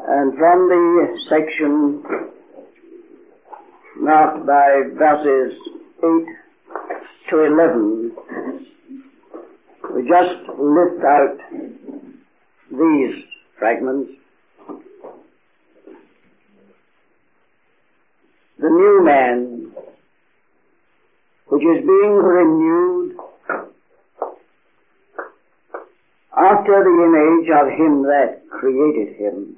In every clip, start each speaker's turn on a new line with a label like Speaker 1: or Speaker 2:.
Speaker 1: And from the section marked by verses 8 to 11, we just lift out these fragments. The new man, which is being renewed after the image of him that created him,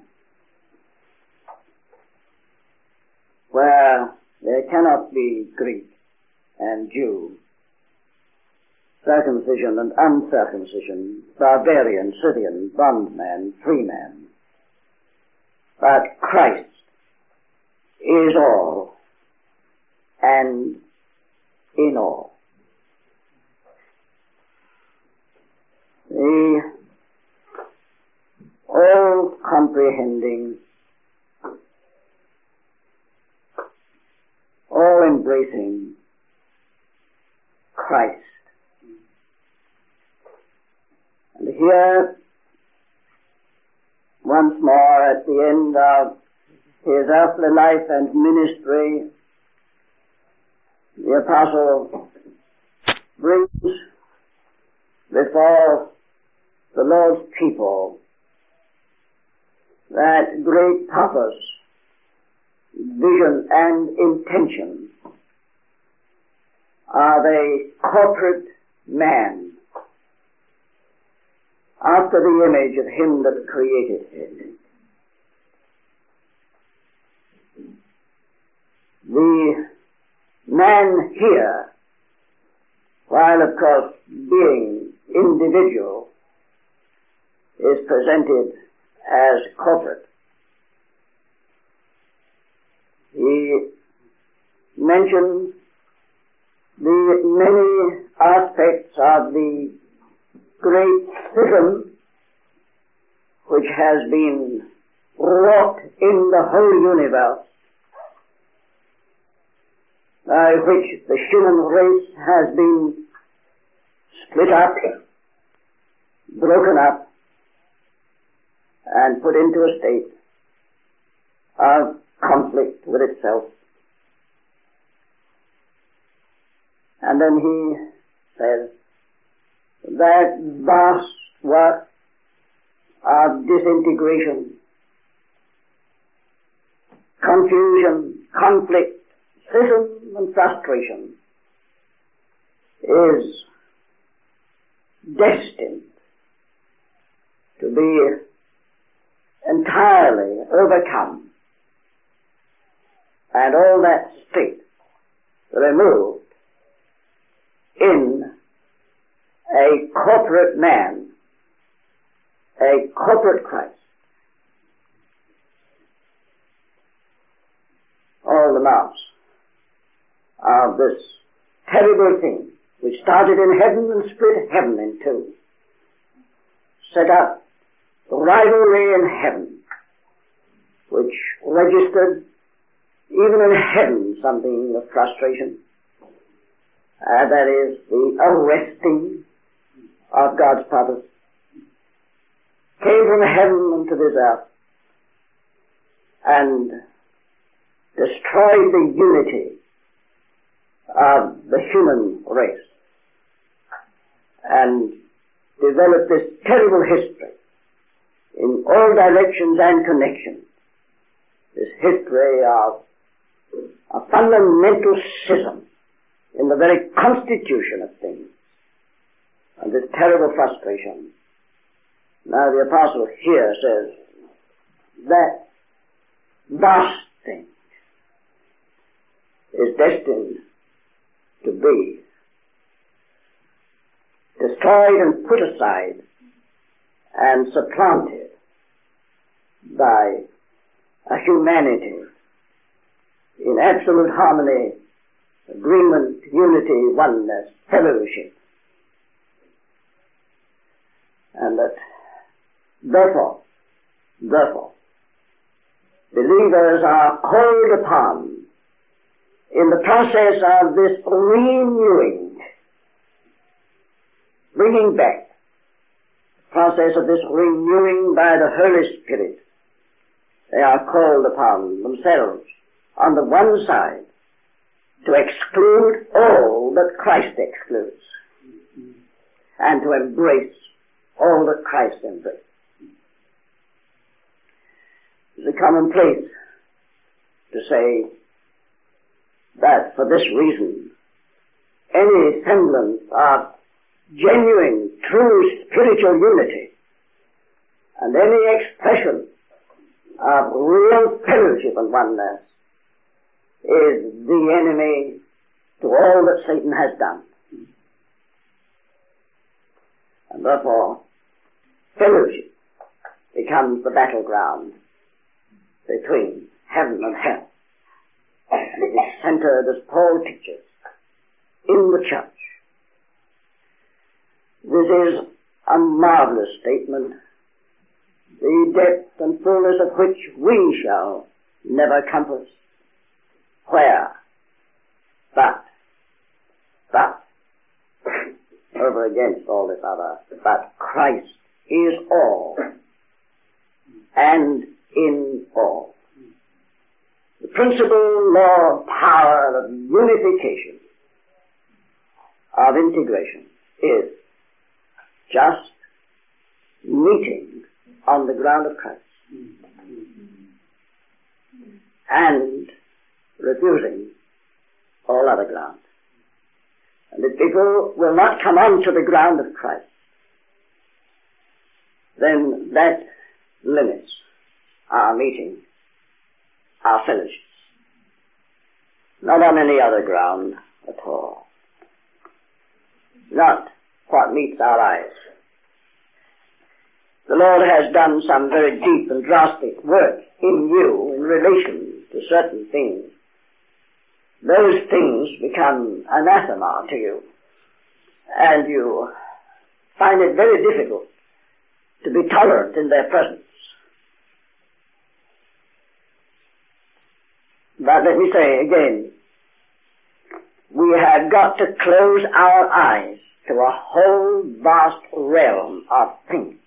Speaker 1: where there cannot be Greek and Jew, circumcision and uncircumcision, barbarian, Scythian, bondman, freeman, but Christ is all and in all. The all-comprehending, all-embracing Christ. And here, once more at the end of his earthly life and ministry, the apostle brings before the Lord's people that great purpose, vision, and intention of a corporate man after the image of him that created him. The man here, while of course being individual, is presented as corporate. He mentions the many aspects of the great schism which has been wrought in the whole universe, by which the human race has been split up, broken up, and put into a state of conflict with itself. And then he says that vast work of disintegration, confusion, conflict, schism and frustration is destined to be entirely overcome, and all that state removed in a corporate man, a corporate Christ. All the marks of this terrible thing which started in heaven and split heaven in two, set up rivalry in heaven, which registered even in heaven something of frustration. That is the arresting of God's purpose. Came from heaven into this earth and destroyed the unity of the human race and developed this terrible history in all directions and connections, this history of a fundamental schism in the very constitution of things, and this terrible frustration. Now the apostle here says that vast thing is destined to be destroyed and put aside and supplanted by a humanity in absolute harmony, agreement, unity, oneness, fellowship. And that therefore, believers are called upon in the process of this renewing, bringing back, process of this renewing by the Holy Spirit, They are called upon themselves on the one side to exclude all that Christ excludes and to embrace all that Christ embraced. It's a commonplace to say that for this reason any semblance of genuine, true spiritual unity and any expression of real fellowship and oneness is the enemy to all that Satan has done. And therefore, fellowship becomes the battleground between heaven and hell. And it is centered, as Paul teaches, in the church. This is a marvelous statement, the depth and fullness of which we shall never compass. Where? But, over against all this other, but Christ is all, and in all. The principal law of power, of unification, of integration, is just meeting on the ground of Christ and refusing all other ground. And if people will not come onto the ground of Christ, then that limits our meeting, our fellowships. Not on any other ground at all. Not what meets our eyes. The Lord has done some very deep and drastic work in you in relation to certain things. Those things become anathema to you, and you find it very difficult to be tolerant in their presence. But let me say again, we have got to close our eyes to a whole vast realm of things,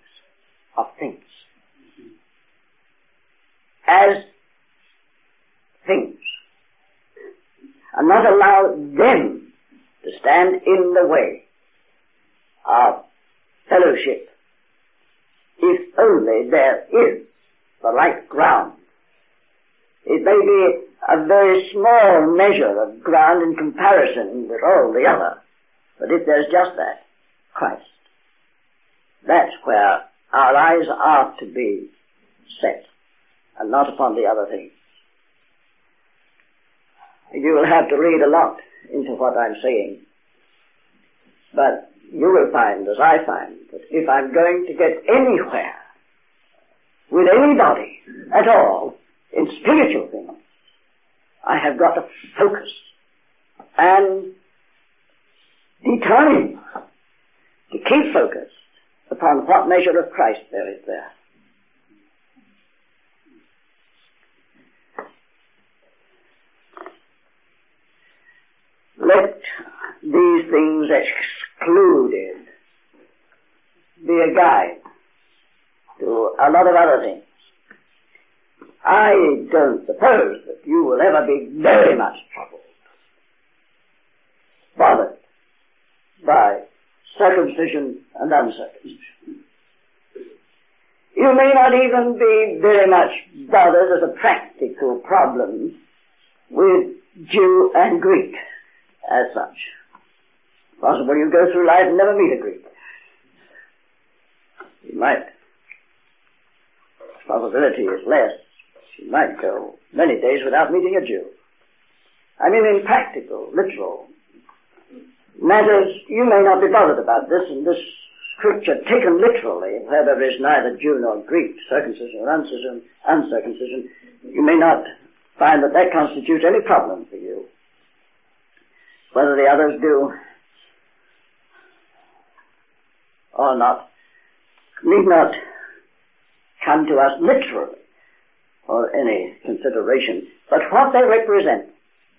Speaker 1: as things, and not allow them to stand in the way of fellowship, if only there is the right ground. It may be a very small measure of ground in comparison with all the other, but if there's just that, Christ, that's where our eyes are to be set, and not upon the other things. You will have to read a lot into what I'm saying, but you will find, as I find, that if I'm going to get anywhere with anybody at all in spiritual things, I have got to focus and determine to keep focused upon what measure of Christ there is there. Let these things excluded be a guide to a lot of other things. I don't suppose that you will ever be very much troubled, bothered by circumcision and uncircumcision. You may not even be very much bothered as a practical problem with Jew and Greek as such. Possible you go through life and never meet a Greek. You might. Probability is less. You might go many days without meeting a Jew. I mean in practical, literal matters, you may not be bothered about this, and this scripture taken literally, where there is neither Jew nor Greek, circumcision or uncircumcision, you may not find that that constitutes any problem for you. Whether the others do or not need not come to us literally or any consideration, but what they represent.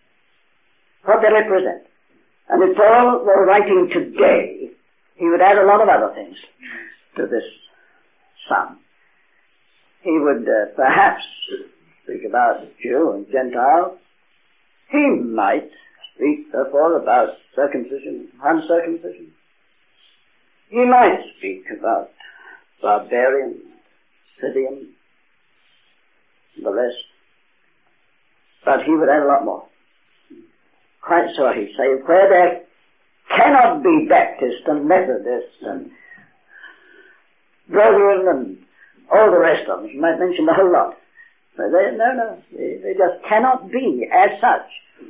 Speaker 1: And if Paul were writing today, he would add a lot of other things to this sum. he would perhaps speak about Jew and Gentile. He might speak, therefore, about circumcision and uncircumcision. He might speak about barbarian, Scythian, and the rest. But he would add a lot more. Quite so, he'd say, where there cannot be Baptist and Methodist and Brethren and all the rest of them, he might mention the whole lot. But they just cannot be as such.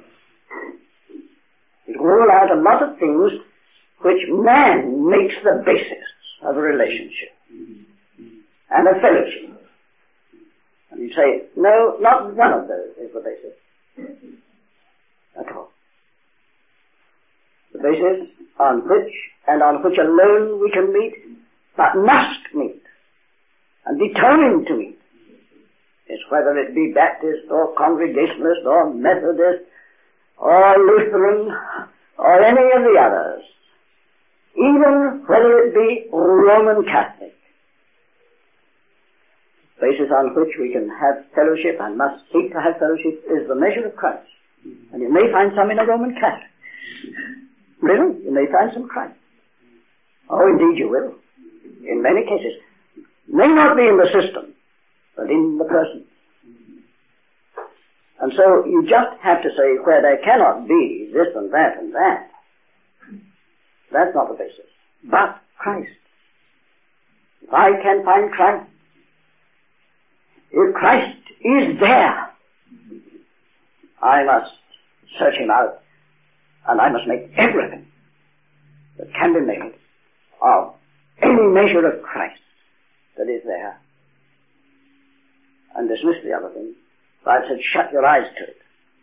Speaker 1: It will rule out a lot of things which man makes the basis of a relationship and a fellowship. And you say, no, not one of those is the basis at all. The basis on which alone we can meet, but must meet, and determined to meet, is whether it be Baptist or Congregationalist or Methodist or Lutheran or any of the others, even whether it be Roman Catholic. The basis on which we can have fellowship and must seek to have fellowship is the measure of Christ. And you may find some in a Roman Catholic. Really? You may find some Christ. Oh, indeed you will. In many cases. May not be in the system, but in the person. And so you just have to say where there cannot be this and that and that. That's not the basis. But Christ. If I can find Christ, if Christ is there, I must search him out, and I must make everything that can be made of any measure of Christ that is there, and dismiss the other things. I said, shut your eyes to it.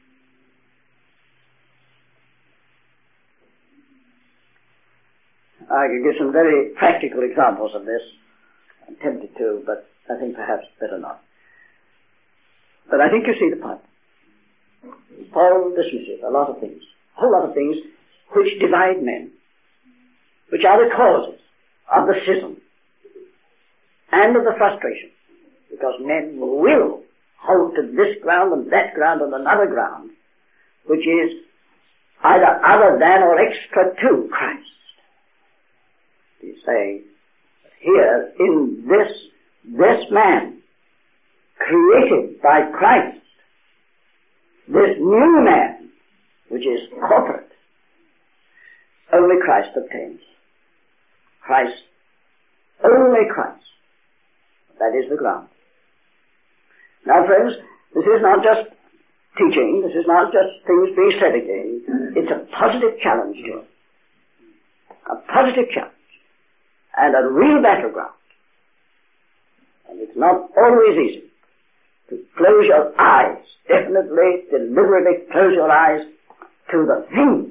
Speaker 1: I could give some very practical examples of this. I'm tempted to, but I think perhaps better not. But I think you see the point. Paul dismisses a lot of things, a whole lot of things which divide men, which are the causes of the schism and of the frustration, because men will hold to this ground and that ground and another ground, which is either other than or extra to Christ. He's saying, here in this man, created by Christ, this new man, which is corporate, only Christ obtains. Christ, only Christ. That is the ground. Now, friends, this is not just teaching, this is not just things being said again. It's a positive challenge to us. A positive challenge. And a real battleground. And it's not always easy to close your eyes, definitely, deliberately close your eyes to the things,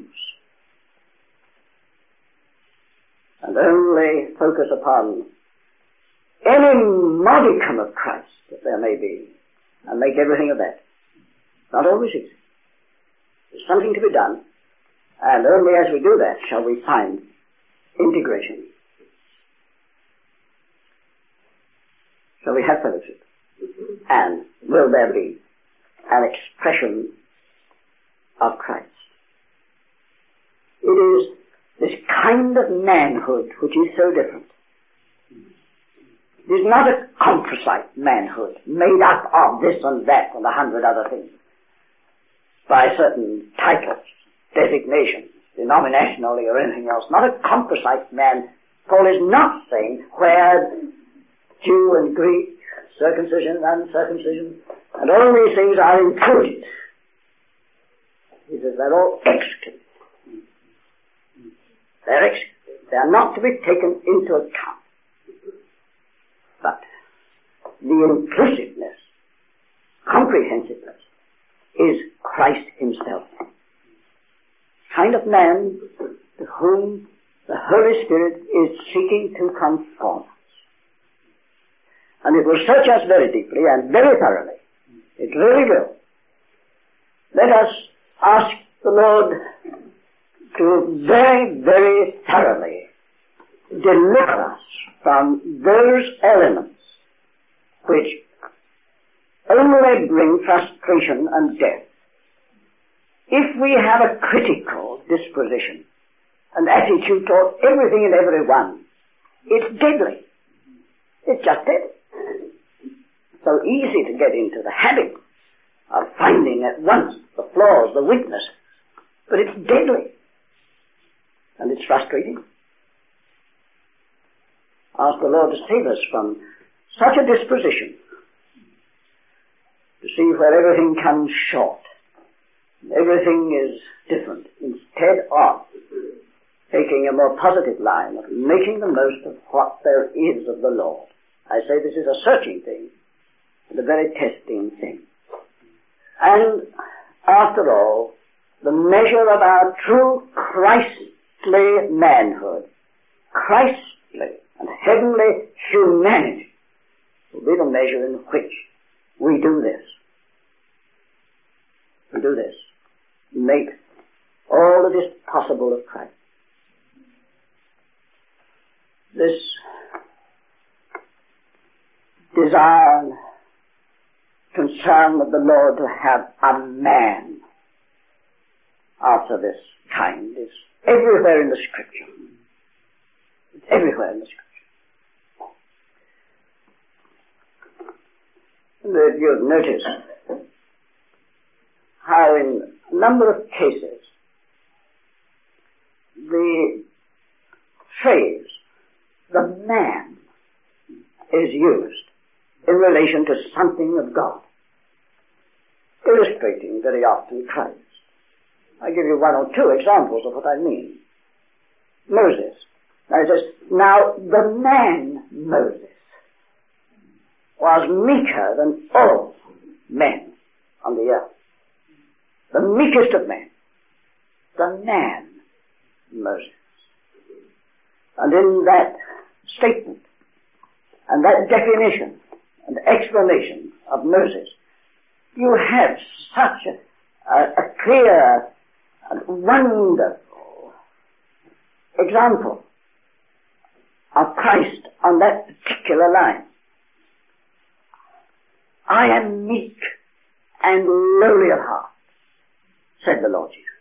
Speaker 1: and only focus upon any modicum of Christ that there may be, and make everything of that. Not always easy. There's something to be done, and only as we do that shall we find integration. Shall we have fellowship? And will there be an expression of Christ? It is this kind of manhood which is so different. It is not a composite manhood made up of this and that and 100 other things by certain titles, designations, denominationally or anything else. Not a composite man. Paul is not saying where Jew and Greek, circumcision and uncircumcision, and all these things are included. He says they're all excluded. They're excluded. They are not to be taken into account. But the inclusiveness, comprehensiveness, is Christ himself. Kind of man to whom the Holy Spirit is seeking to conform us. And it will search us very deeply and very thoroughly. It really will. Let us ask the Lord to very, very thoroughly deliver us from those elements which they bring frustration and death. If we have a critical disposition, an attitude toward everything and everyone, it's deadly. It's just deadly. So easy to get into the habit of finding at once the flaws, the weakness, but it's deadly. And it's frustrating. Ask the Lord to save us from such a disposition, to see where everything comes short, everything is different, instead of taking a more positive line of making the most of what there is of the Lord. I say this is a searching thing, and a very testing thing. And after all, the measure of our true Christly manhood, Christly and heavenly humanity, will be the measure in which we do this. We do this. Make all that is possible of Christ. This desire and concern of the Lord to have a man after this kind is everywhere in the Scripture. It's everywhere in the Scripture. And you'll notice how in a number of cases the phrase, the man, is used in relation to something of God, illustrating very often Christ. I'll give you one or two examples of what I mean. Moses. Now it says, now the man Moses was meeker than all men on the earth. The meekest of men. The man Moses. And in that statement, and that definition, and explanation of Moses, you have such a clear and wonderful example of Christ on that particular line. I am meek and lowly of heart, said the Lord Jesus.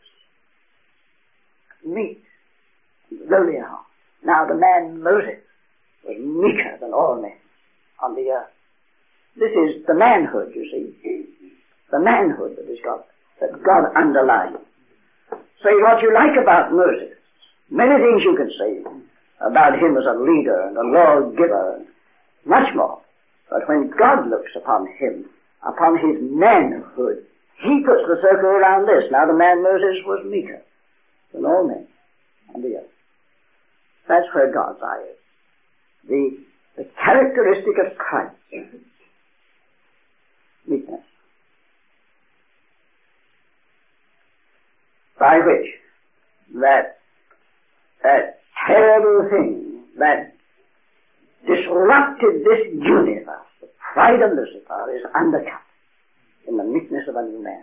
Speaker 1: Meek and lowly of heart. Now the man Moses was meeker than all men on the earth. This is the manhood, you see. The manhood that God underlined. Say what you like about Moses. Many things you can say about him as a leader and a lawgiver, and much more. But when God looks upon him, upon his manhood, he puts the circle around this. Now the man Moses was meeker than all men on the earth. That's where God's eye is. The characteristic of Christ. Meekness. By which that terrible thing that disrupted this universe, the pride of Lucifer, is undercut in the meekness of a new man.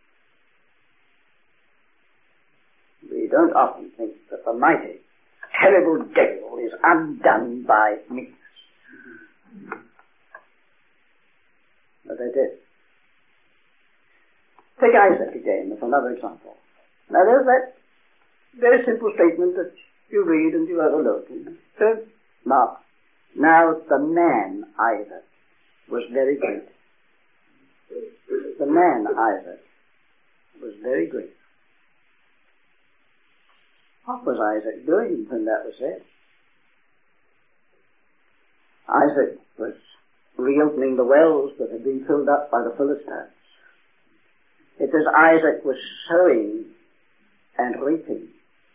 Speaker 1: We don't often think that the mighty, terrible devil is undone by meekness. But they did. Take Isaac again as another example. Now there's that very simple statement that you read and you overlook. So, mark. Now the man Isaac was very great. The man Isaac was very great. What was Isaac doing when that was said? Isaac was reopening the wells that had been filled up by the Philistines. It says Isaac was sowing and reaping.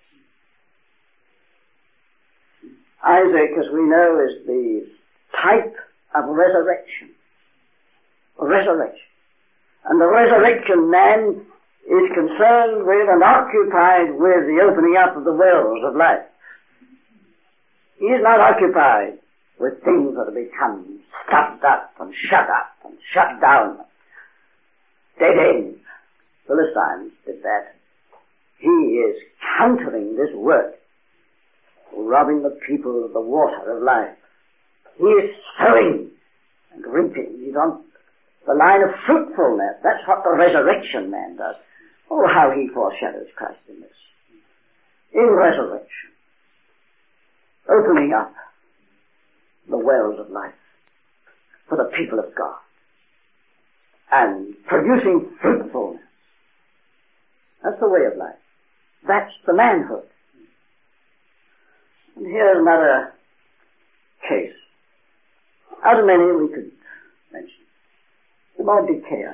Speaker 1: Isaac, as we know, is the type of resurrection. Resurrection. And the resurrection man is concerned with and occupied with the opening up of the wells of life. He is not occupied with things that have become stopped up and shut down. Dead ends. Philistines did that. He is countering this work, robbing the people of the water of life. He is sowing and reaping. He's on the line of fruitfulness. That's what the resurrection man does. Oh, how he foreshadows Christ in this. In resurrection, opening up the wells of life for the people of God and producing fruitfulness. That's the way of life. That's the manhood. And here's another case. Out of many we could mention. Mordecai.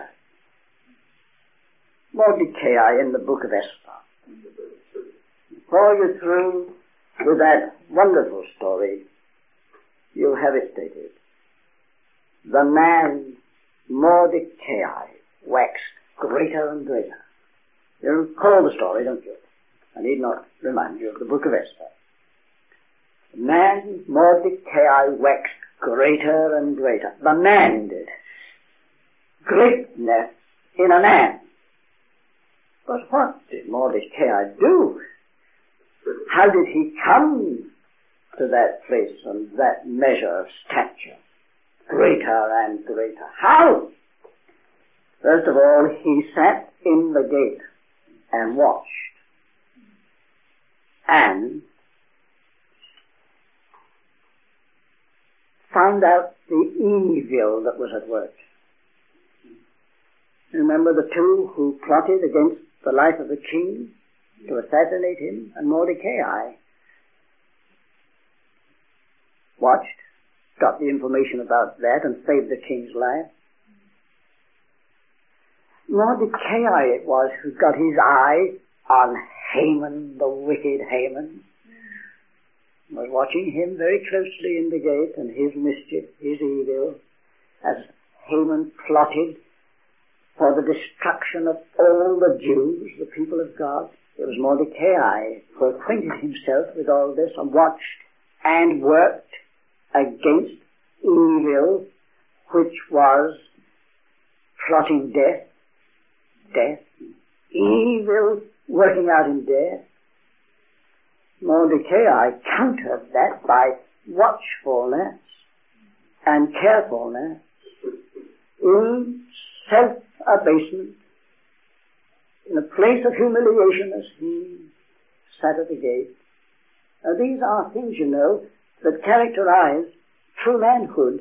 Speaker 1: Mordecai in the book of Esther. Before you're through with that wonderful story, you'll have it stated. The man Mordecai waxed greater and greater. You recall the story, don't you? I need not remind you of the book of Esther. The man Mordecai waxed greater and greater. The man did. Greatness in a man. But what did Mordecai do? How did he come to that place and that measure of stature? Greater and greater. How? First of all, he sat in the gate and watched. And found out the evil that was at work. Remember the two who plotted against the life of the king to assassinate him, and Mordecai watched, got the information about that, and saved the king's life. Mordecai it was who got his eye on Haman, the wicked Haman. Was watching him very closely in the gate and his mischief, his evil, as Haman plotted for the destruction of all the Jews, the people of God. It was Mordecai who acquainted himself with all this and watched and worked against evil, which was plotting death, evil working out in death. Mordecai countered that by watchfulness and carefulness in self-abasement, in a place of humiliation as he sat at the gate. Now these are things, you know, that characterize true manhood,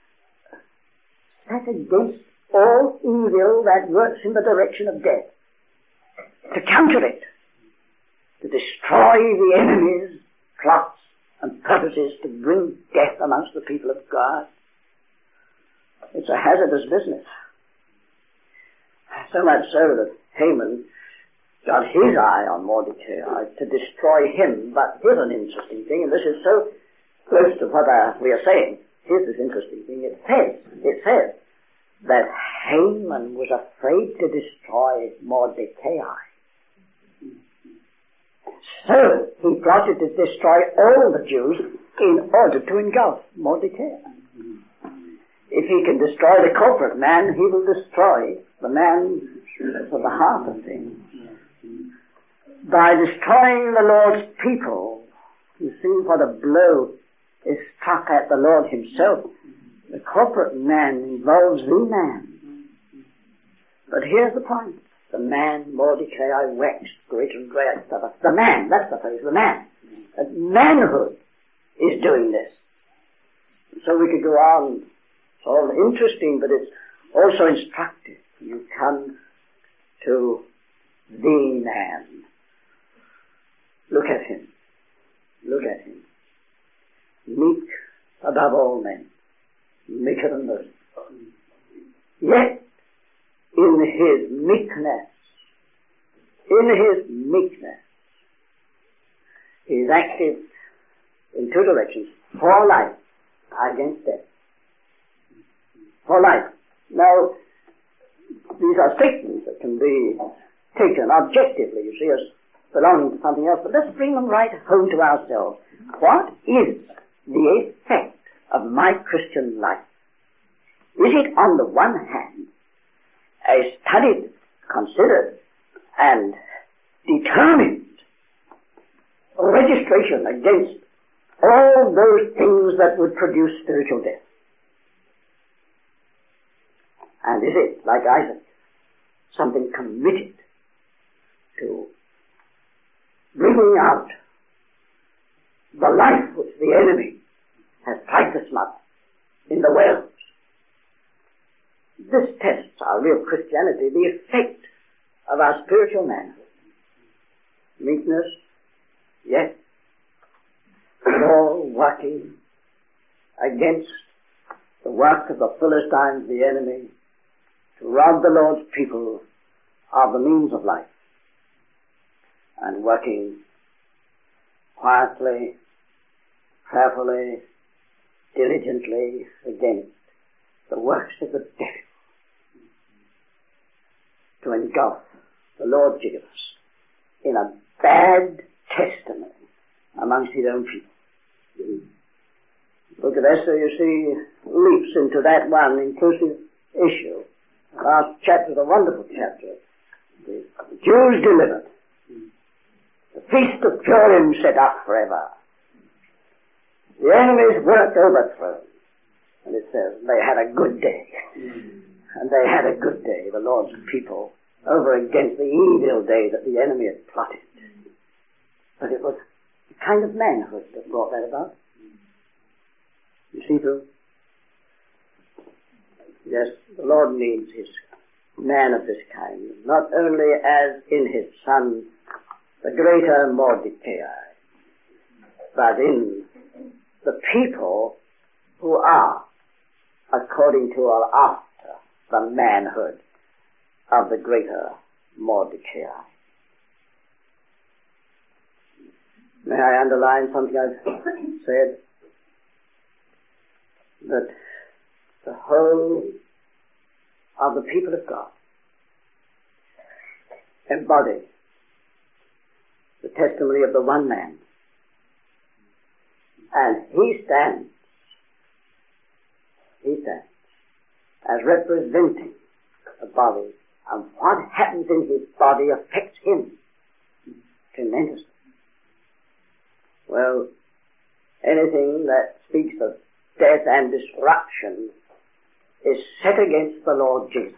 Speaker 1: set against all evil that works in the direction of death, to counter it, to destroy the enemy's plots and purposes to bring death amongst the people of God. It's a hazardous business. So much so that Haman got his eye on Mordecai to destroy him. But here's an interesting thing, and this is so close to what we are saying. Here's this interesting thing. It says that Haman was afraid to destroy Mordecai. So he plotted to destroy all the Jews in order to engulf Mordecai. If he can destroy the corporate man, he will destroy the man for the heart of things. By destroying the Lord's people, you see what a blow is struck at the Lord himself. The corporate man involves the man. But here's the point. The man, Mordecai, waxed greater and greater. The man, that's the phrase, the man. And manhood is doing this. So we could go on. It's all interesting, but it's also instructive. You come to the man. Look at him. Look at him. Meek above all men. Meeker than most. Yet, in his meekness, he is active in two directions. For life, against death. For life. Now, these are statements that can be taken objectively, you see, as belonging to something else, but let's bring them right home to ourselves. What is the effect of my Christian life? Is it, on the one hand, a studied, considered, and determined registration against all those things that would produce spiritual death? And is it, like Isaac, something committed to bringing out the life which the enemy has tried to smother in the wells? This tests our real Christianity, the effect of our spiritual manhood. Meekness, yes, but all working against the work of the Philistines, the enemy, to rob the Lord's people of the means of life, and working quietly, prayerfully, diligently against the works of the devil to engulf the Lord Jesus in a bad testimony amongst his own people. The book of Esther, you see, leaps into that one inclusive issue. The last chapter is a wonderful chapter. The Jews delivered. The feast of Purim set up forever. The enemy's work overthrown. And it says they had a good day. And they had a good day, the Lord's people, over against the evil day that the enemy had plotted. But it was the kind of manhood that brought that about. You see, too? Yes, the Lord needs his man of this kind, not only as in his son, the greater Mordecai, but in the people who are, according to or after, the manhood of the greater Mordecai. May I underline something I've said? That the whole of the people of God embody the testimony of the one man. And he stands as representing the body, and what happens in his body affects him tremendously. Well, anything that speaks of death and destruction is set against the Lord Jesus.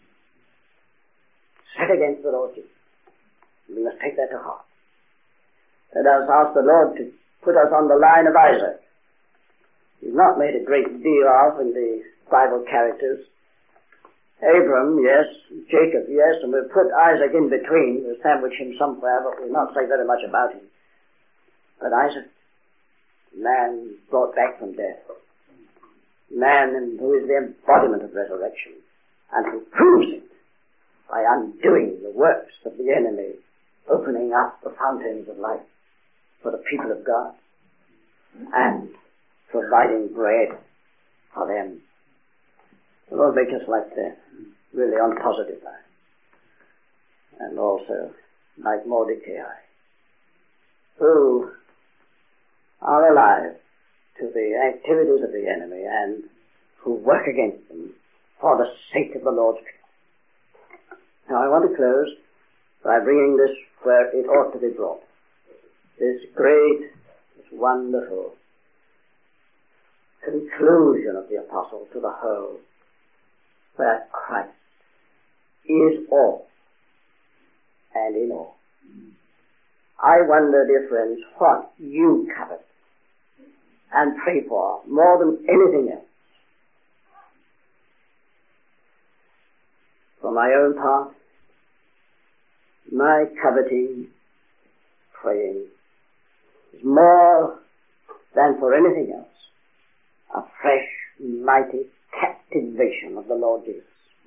Speaker 1: Set against the Lord Jesus. We must take that to heart. Let us ask the Lord to put us on the line of Isaac. He's not made a great deal of in the Bible characters. Abram, yes. Jacob, yes. And we'll put Isaac in between. We'll sandwich him somewhere, but we'll not say very much about him. But Isaac, man brought back from death. Man who is the embodiment of resurrection, and who proves it by undoing the works of the enemy, opening up the fountains of life for the people of God, and providing bread for them. The Lord make us like that, really on positive life. And also like Mordecai, who are alive to the activities of the enemy and who work against them for the sake of the Lord's people. Now I want to close by bringing this where it ought to be brought. This great, this wonderful conclusion of the apostle to the whole, where Christ is all and in all. I wonder, dear friends, what you covet and pray for more than anything else. For my own part, my coveting, praying, is more than for anything else a fresh, mighty captivation of the Lord Jesus.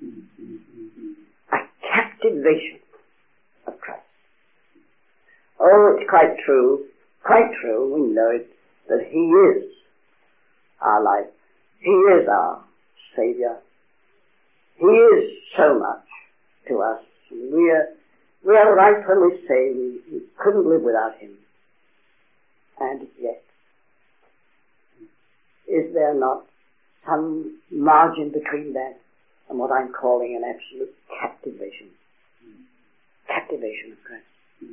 Speaker 1: A captivation of Christ. Oh, it's quite true, we know it, that he is our life. He is our Savior. He is so much to us. We are right when we say we couldn't live without him. And yet, is there not some margin between that and what I'm calling an absolute captivation? Captivation of Christ.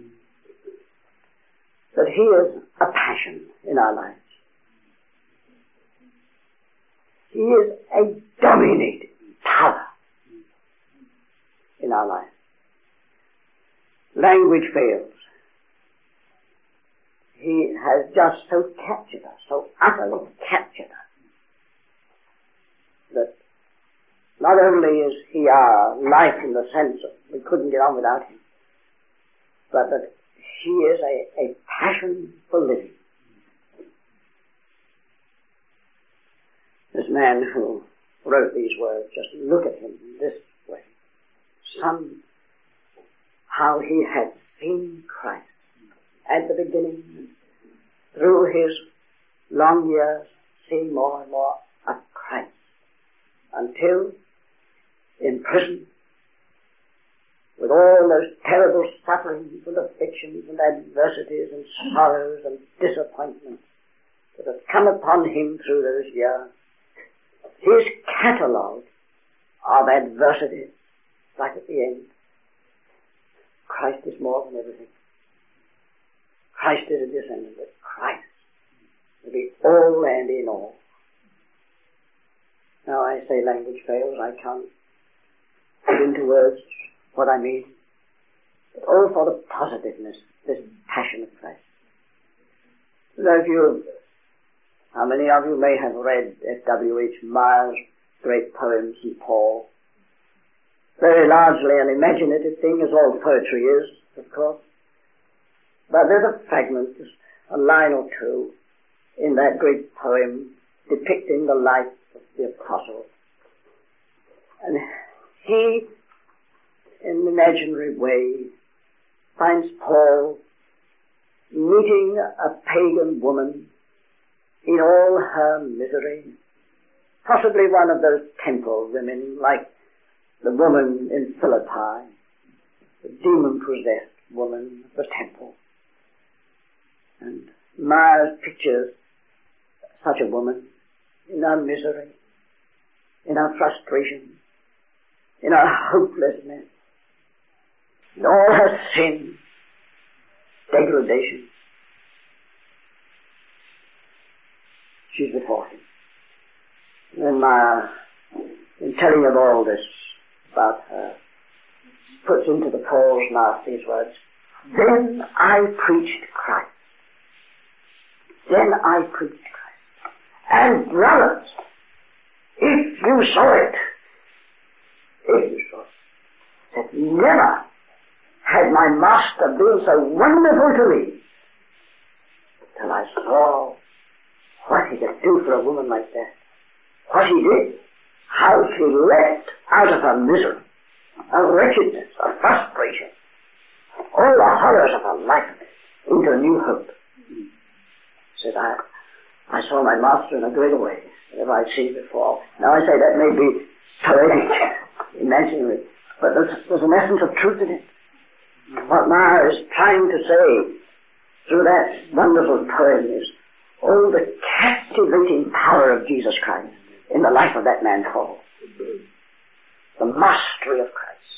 Speaker 1: That he is a passion in our lives. He is a dominating power our life. Language fails. He has just so captured us, so utterly captured us, that not only is he our life in the sense of we couldn't get on without him, but that he is a passion for living. This man who wrote these words, just look at him this way. Somehow he had seen Christ at the beginning, and through his long years, seeing more and more of Christ, until in prison, with all those terrible sufferings and afflictions and adversities and sorrows and disappointments that have come upon him through those years, his catalogue of adversities, right at the end, Christ is more than everything. Christ is a descendant, but Christ will be all and in all. Now I say language fails, I can't put into words what I mean, but all for the positiveness, this passion of Christ. How many of you may have read F.W.H. Myers' great poems, St. Paul? Very largely an imaginative thing, as all poetry is, of course. But there's a fragment, just a line or two, in that great poem depicting the life of the apostle. And he, in an imaginary way, finds Paul meeting a pagan woman in all her misery, possibly one of those temple women like the woman in Philippi, the demon-possessed woman of the temple. And Myers pictures such a woman in her misery, in her frustration, in her hopelessness, in all her sin, degradation. She's before him. And then Myers, in telling of all this about her, puts into the Paul's mouth these words, "Then I preached Christ. Then I preached Christ. And brothers, if you saw it, that never had my master been so wonderful to me till I saw what he could do for a woman like that. What he did. How she leapt out of her misery, her wretchedness, her frustration, all the horrors of her life into a new hope. Said, I saw my master in a greater way than ever I'd seen before. Now I say that may be poetic, imaginary, but there's an essence of truth in it. What Myers is trying to say through that wonderful poem is all the captivating power of Jesus Christ in the life of that man Paul. The mastery of Christ.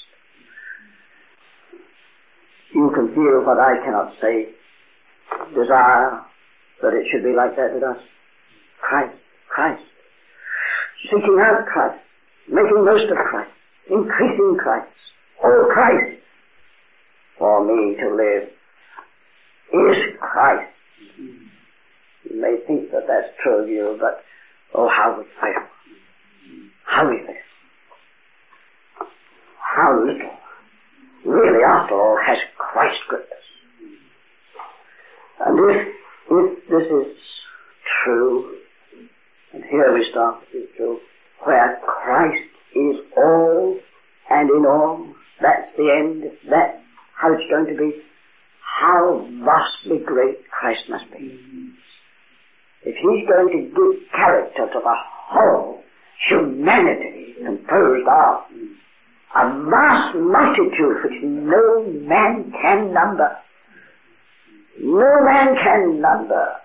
Speaker 1: You can feel what I cannot say. Desire that it should be like that with us. Christ. Seeking out Christ. Making most of Christ. Increasing Christ. All Christ. For me to live is Christ. You may think that that's true of you, but oh, how we fail. How we fail. How little, really, after all, has Christ gripped us. And if this is true, and here we start to be true, where Christ is all and in all, that's the end, that's how it's going to be, how vastly great Christ must be. If he's going to give character to the whole humanity composed of a vast multitude which no man can number. No man can number.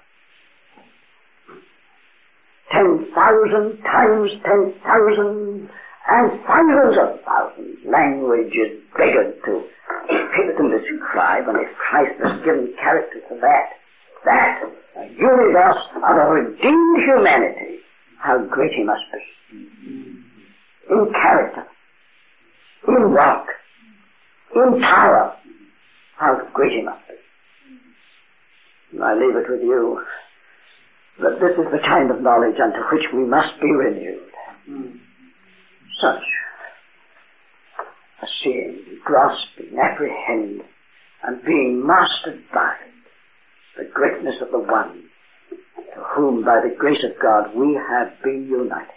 Speaker 1: 10,000 times 10,000 and thousands of thousands. Language is bigger to depict and describe, and if Christ has given character to that a universe of a redeemed humanity, how great he must be. In character, in work, in power. How great he must be. And I leave it with you that this is the kind of knowledge unto which we must be renewed. Such a seeing, grasping, apprehend, and being mastered by the greatness of the one to whom by the grace of God we have been united.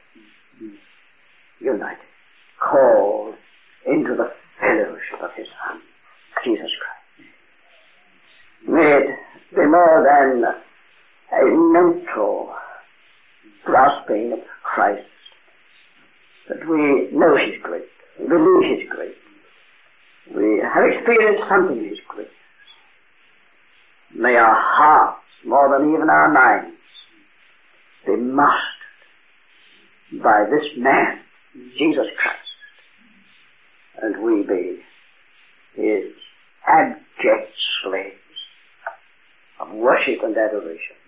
Speaker 1: United. Called into the fellowship of his Son, Jesus Christ. May it be more than a mental grasping of Christ, that we know he's great, we believe he's great, we have experienced something of his greatness. May our hearts, more than even our minds, be mastered by this man, Jesus Christ, and we be his abject slaves of worship and adoration.